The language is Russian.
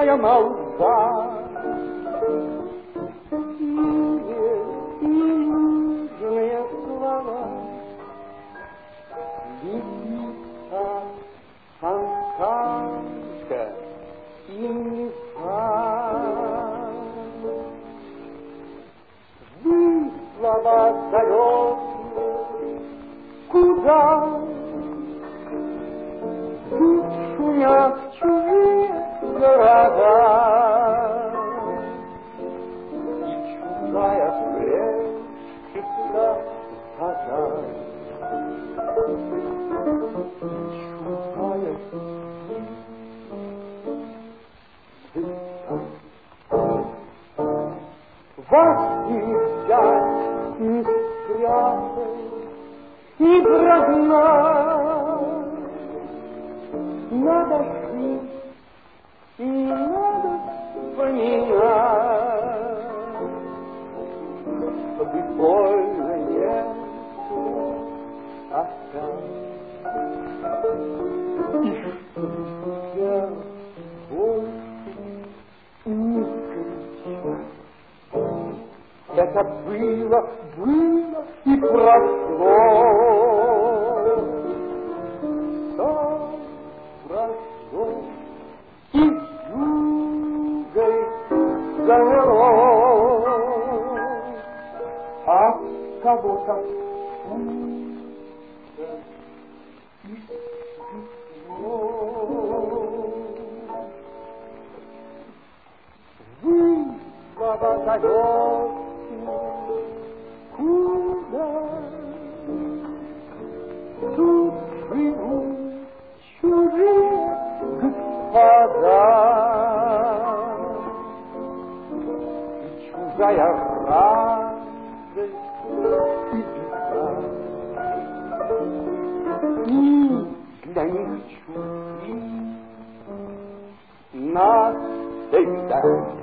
чужая молва. И южные слова летит Анканка и Нева. Вы, слова далекие, куда? Тут шумят чужие города, и чужая плещется вода. Чужая вас не взять, не спрятать, не прогнать. Надо жить и надо вспоминать, чтобы больно нету осталось. И чтобы я больше не кричать. Это было и прошло. Прошло и югой замело, а кого-то и светло. Вы, слова далекие, куда? Тут живут чужие господа, и чужая радость и беда. И для них чужие навсегда.